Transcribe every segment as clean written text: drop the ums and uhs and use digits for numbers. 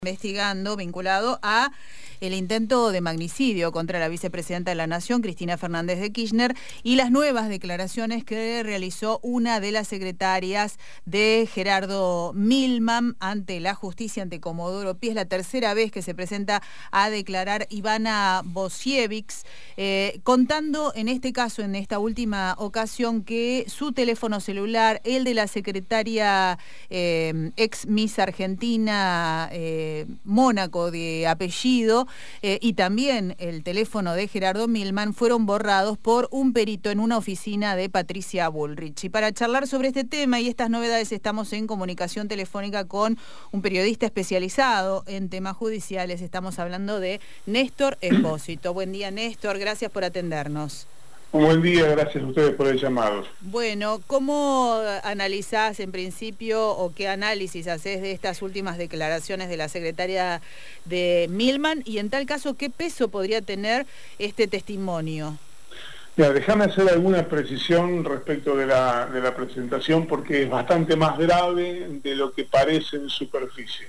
Investigando vinculado a el intento de magnicidio contra la vicepresidenta de la Nación, Cristina Fernández de Kirchner, y las nuevas declaraciones que realizó una de las secretarias de Gerardo Milman ante la justicia, ante Comodoro Pi. Es la tercera vez que se presenta a declarar Ivana Bosiewicz, contando en este caso, en esta última ocasión, que su teléfono celular, el de la secretaria ex Miss Argentina, Mónaco de apellido, y también el teléfono de Gerardo Milman fueron borrados por un perito en una oficina de Patricia Bullrich. Y para charlar sobre este tema y estas novedades estamos en comunicación telefónica con un periodista especializado en temas judiciales. Estamos hablando de Néstor Espósito. Buen día, Néstor, gracias por atendernos. Un buen día, gracias a ustedes por el llamado. Bueno, ¿cómo analizás en principio o qué análisis haces de estas últimas declaraciones de la secretaria de Milman? Y en tal caso, ¿qué peso podría tener este testimonio? Mira, déjame hacer alguna precisión respecto de la presentación, porque es bastante más grave de lo que parece en superficie.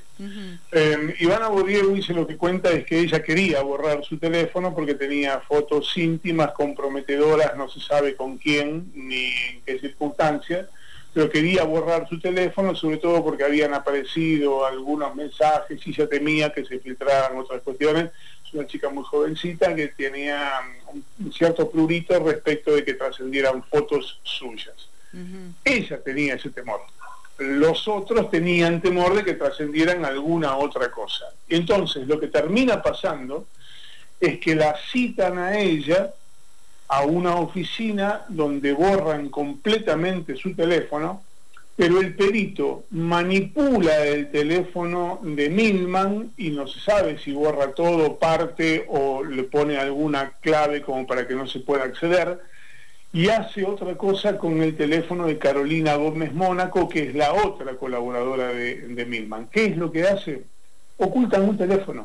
Ivana Bosiewicz lo que cuenta es que ella quería borrar su teléfono porque tenía fotos íntimas comprometedoras, no se sabe con quién ni en qué circunstancias, pero quería borrar su teléfono, sobre todo porque habían aparecido algunos mensajes y ella temía que se filtraran otras cuestiones. Es una chica muy jovencita que tenía un cierto prurito respecto de que trascendieran fotos suyas. Ella tenía ese temor. Los otros tenían temor de que trascendieran alguna otra cosa. Entonces, lo que termina pasando es que la citan a ella a una oficina donde borran completamente su teléfono, pero el perito manipula el teléfono de Milman y no se sabe si borra todo, parte o le pone alguna clave como para que no se pueda acceder, y hace otra cosa con el teléfono de Carolina Gómez Mónaco, que es la otra colaboradora de Milman. ¿Qué es lo que hace? Ocultan un teléfono.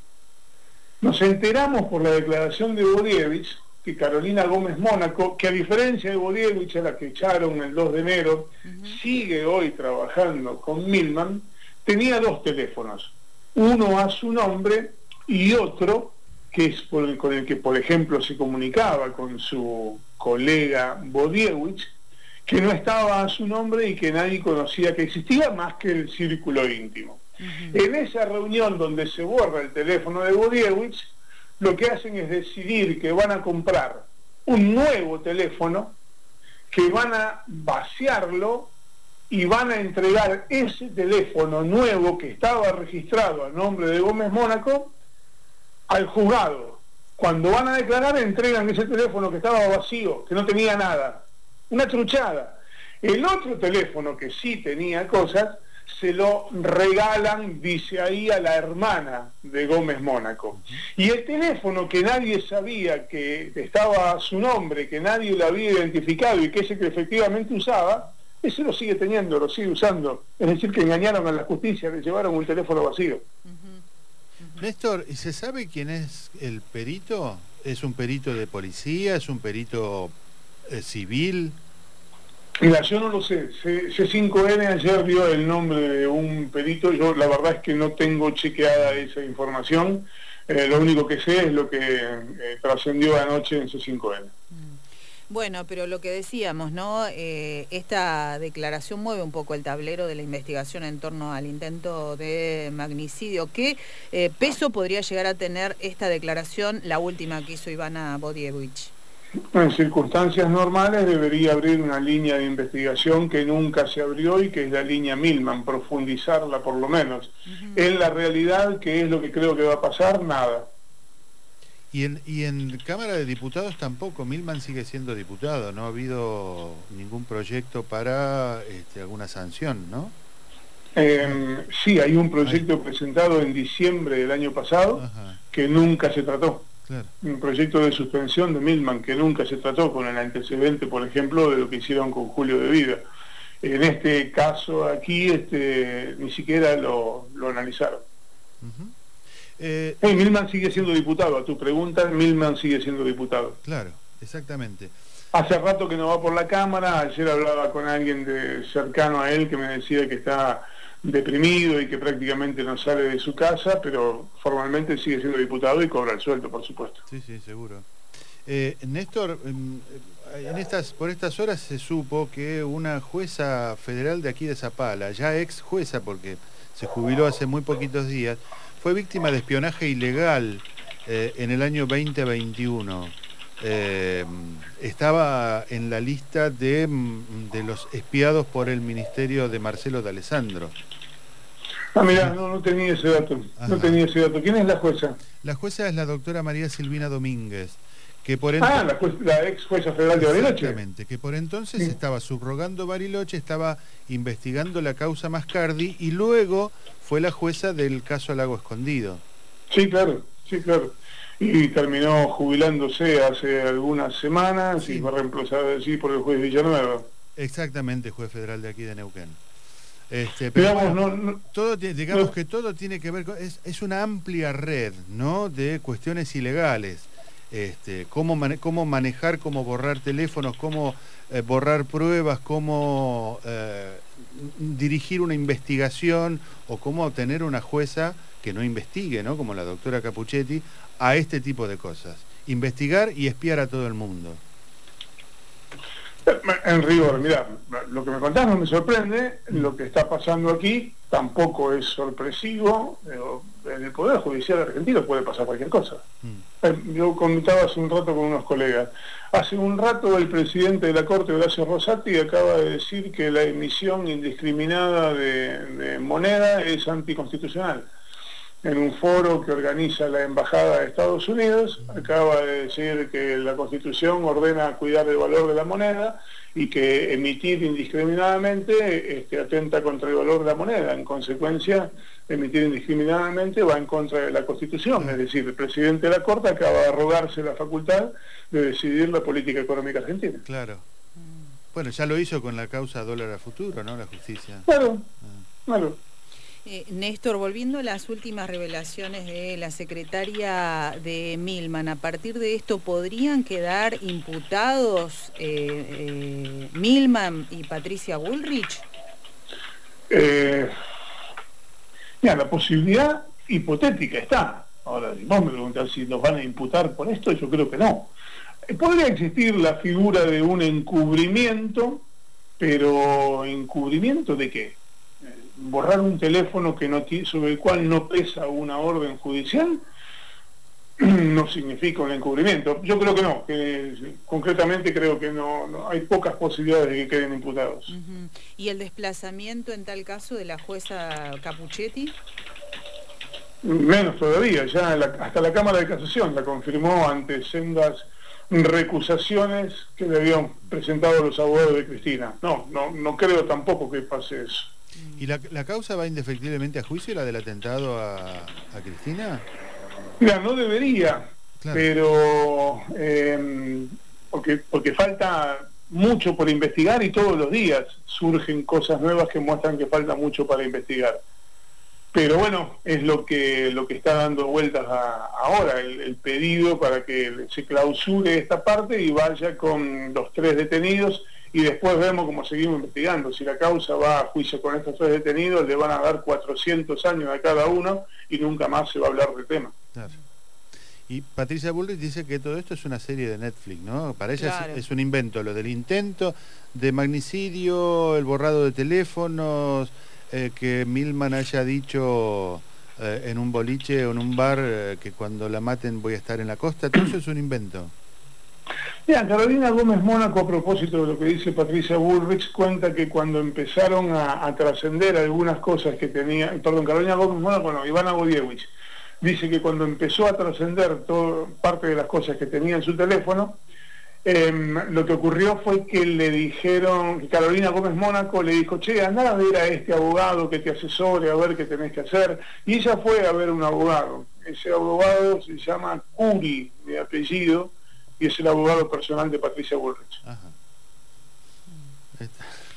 Nos enteramos por la declaración de Bosiewicz que Carolina Gómez Mónaco, que a diferencia de Bosiewicz, a la que echaron el 2 de enero, sigue hoy trabajando con Milman, tenía dos teléfonos. Uno a su nombre y otro que es con el que, por ejemplo, se comunicaba con su colega Bosiewicz, que no estaba a su nombre y que nadie conocía que existía más que el círculo íntimo. En esa reunión donde se borra el teléfono de Bosiewicz, lo que hacen es decidir que van a comprar un nuevo teléfono, que van a vaciarlo y van a entregar ese teléfono nuevo que estaba registrado a nombre de Gómez Mónaco al juzgado. Cuando van a declarar, entregan ese teléfono que estaba vacío, que no tenía nada. Una truchada. El otro teléfono que sí tenía cosas, se lo regalan, dice ahí, a la hermana de Gómez Mónaco. Y el teléfono que nadie sabía que estaba a su nombre, que nadie lo había identificado y que ese que efectivamente usaba, ese lo sigue teniendo, lo sigue usando. Es decir, que engañaron a la justicia, le llevaron un teléfono vacío. Néstor, ¿y se sabe quién es el perito? ¿Es un perito de policía? ¿Es un perito civil? Mira, yo no lo sé. C5N ayer dio el nombre de un perito. Yo la verdad es que no tengo chequeada esa información. Lo único que sé es lo que trascendió anoche en C5N. Bueno, pero lo que decíamos, ¿no? Esta declaración mueve un poco el tablero de la investigación en torno al intento de magnicidio. ¿Qué peso podría llegar a tener esta declaración, la última que hizo Ivana Bosiewicz? En circunstancias normales debería abrir una línea de investigación que nunca se abrió y que es la línea Milman, profundizarla por lo menos. En la realidad, ¿qué es lo que creo que va a pasar? Nada. Y en Cámara de Diputados tampoco, Milman sigue siendo diputado, no ha habido ningún proyecto para alguna sanción, ¿no? Sí, hay un proyecto presentado en diciembre del año pasado que nunca se trató. Claro. Un proyecto de suspensión de Milman que nunca se trató, con el antecedente, por ejemplo, de lo que hicieron con Julio de Vida. En este caso aquí ni siquiera lo analizaron. Milman sigue siendo diputado. A tu pregunta, Milman sigue siendo diputado. Claro, exactamente. Hace rato que no va por la Cámara. Ayer hablaba con alguien cercano a él que me decía que está deprimido y que prácticamente no sale de su casa, pero formalmente sigue siendo diputado y cobra el sueldo, por supuesto. Sí, sí, seguro. Néstor, por estas horas se supo que una jueza federal de aquí de Zapala, ya ex jueza porque se jubiló hace muy poquitos días, fue víctima de espionaje ilegal en el año 2021. Estaba en la lista de los espiados por el ministerio de Marcelo D'Alessandro. Ah, mirá, no tenía ese dato. Ajá. No tenía ese dato. ¿Quién es la jueza? La jueza es la doctora María Silvina Domínguez, que por la ex jueza federal de Bariloche. Exactamente, que por entonces estaba subrogando Bariloche, estaba investigando la causa Mascardi y luego fue la jueza del caso Lago Escondido. Sí, claro, sí, claro. Y terminó jubilándose hace algunas semanas y fue reemplazada allí por el juez Villanueva. Exactamente, juez federal de aquí de Neuquén. Pero digamos, bueno, digamos que todo tiene que ver con... Es una amplia red, ¿no?, de cuestiones ilegales. Cómo manejar, cómo borrar teléfonos, cómo borrar pruebas, cómo dirigir una investigación o cómo tener una jueza que no investigue, ¿no?, como la doctora Capuchetti, a este tipo de cosas. Investigar y espiar a todo el mundo. En rigor, mira, lo que me contás no me sorprende, lo que está pasando aquí tampoco es sorpresivo, en el Poder Judicial argentino puede pasar cualquier cosa. Yo comentaba hace un rato con unos colegas, hace un rato el presidente de la Corte, Horacio Rosati, acaba de decir que la emisión indiscriminada de moneda es anticonstitucional. En un foro que organiza la Embajada de Estados Unidos, acaba de decir que la Constitución ordena cuidar el valor de la moneda y que emitir indiscriminadamente atenta contra el valor de la moneda. En consecuencia, emitir indiscriminadamente va en contra de la Constitución. Es decir, el presidente de la Corte acaba de arrogarse la facultad de decidir la política económica argentina. Claro. Bueno, ya lo hizo con la causa dólar a futuro, ¿no?, la justicia. Claro, claro. Néstor, volviendo a las últimas revelaciones de la secretaria de Milman, a partir de esto, ¿podrían quedar imputados Milman y Patricia Bullrich? Mira, la posibilidad hipotética está. Ahora, si vos me preguntás si los van a imputar por esto, yo creo que no. Podría existir la figura de un encubrimiento, pero ¿encubrimiento de qué? Borrar un teléfono sobre el cual no pesa una orden judicial no significa un encubrimiento. Yo creo que no, que concretamente creo que no hay pocas posibilidades de que queden imputados. ¿Y el desplazamiento en tal caso de la jueza Capuchetti? Menos todavía, ya hasta la Cámara de Casación la confirmó ante sendas recusaciones que le habían presentado los abogados de Cristina. No creo tampoco que pase eso. ¿Y la causa va indefectiblemente a juicio, la del atentado a Cristina? Mira, no debería, claro. Pero porque falta mucho por investigar y todos los días surgen cosas nuevas que muestran que falta mucho para investigar. Pero bueno, es lo que está dando vueltas ahora, el pedido para que se clausure esta parte y vaya con los 3 detenidos. Y después vemos cómo seguimos investigando. Si la causa va a juicio con estos 3 detenidos, le van a dar 400 años a cada uno y nunca más se va a hablar del tema. Claro. Y Patricia Bullrich dice que todo esto es una serie de Netflix, ¿no? Para ella claro. es un invento, lo del intento de magnicidio, el borrado de teléfonos, que Milman haya dicho en un boliche o en un bar que cuando la maten voy a estar en la costa. Todo eso es un invento. Mira, Carolina Gómez Mónaco, a propósito de lo que dice Patricia Bullrich, cuenta que cuando empezaron a trascender algunas cosas que tenía, Carolina Gómez Mónaco, no, Ivana Bodiewicz, dice que cuando empezó a trascender parte de las cosas que tenía en su teléfono, lo que ocurrió fue que le dijeron, que Carolina Gómez Mónaco le dijo, che, andá a ver a este abogado que te asesore, a ver qué tenés que hacer, y ella fue a ver un abogado. Ese abogado se llama Curi, de apellido, y es el abogado personal de Patricia Bullrich. Ajá.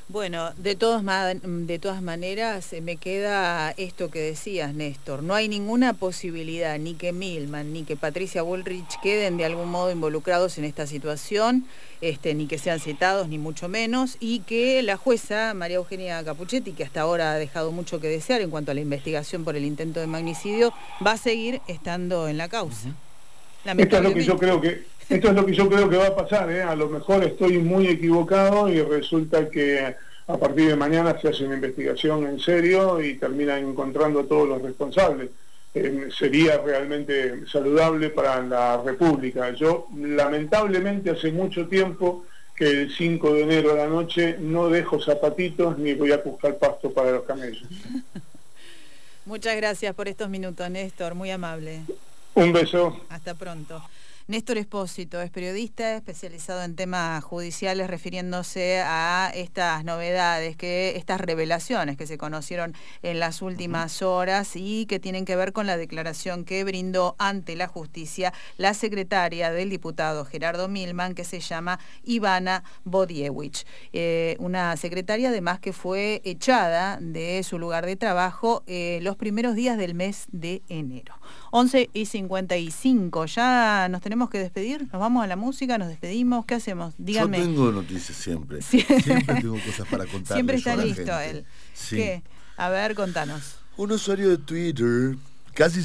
Bueno, de todas maneras me queda esto que decías, Néstor. No hay ninguna posibilidad ni que Milman ni que Patricia Bullrich queden de algún modo involucrados en esta situación, ni que sean citados, ni mucho menos, y que la jueza María Eugenia Capuchetti, que hasta ahora ha dejado mucho que desear en cuanto a la investigación por el intento de magnicidio, va a seguir estando en la causa. Esto es lo que yo creo que va a pasar, ¿eh? A lo mejor estoy muy equivocado y resulta que a partir de mañana se hace una investigación en serio y terminan encontrando a todos los responsables. Sería realmente saludable para la República. Yo, lamentablemente, hace mucho tiempo que el 5 de enero a la noche no dejo zapatitos ni voy a buscar pasto para los camellos. Muchas gracias por estos minutos, Néstor, muy amable. Un beso. Hasta pronto. Néstor Espósito es periodista especializado en temas judiciales, refiriéndose a estas novedades, estas revelaciones que se conocieron en las últimas horas y que tienen que ver con la declaración que brindó ante la justicia la secretaria del diputado Gerardo Milman, que se llama Ivana Bodiewicz. Una secretaria además que fue echada de su lugar de trabajo los primeros días del mes de enero. 11:55, ya nos tenemos que despedir, nos vamos a la música, nos despedimos, ¿qué hacemos? Díganme. Yo tengo noticias siempre, Sí. Siempre tengo cosas para contarles. Siempre está a la listo gente. él. Sí. ¿Qué? A ver, contanos. Un usuario de Twitter casi